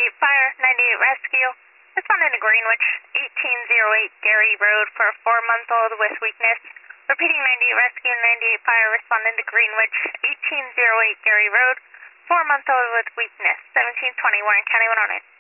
98 Fire, 98 Rescue. Responding to Greenwich, 1808 Gary Road for a 4-month-old with weakness. Repeating 98 Rescue, 98 Fire, responding to Greenwich, 1808 Gary Road, 4-month-old with weakness, 1720 Warren County 109.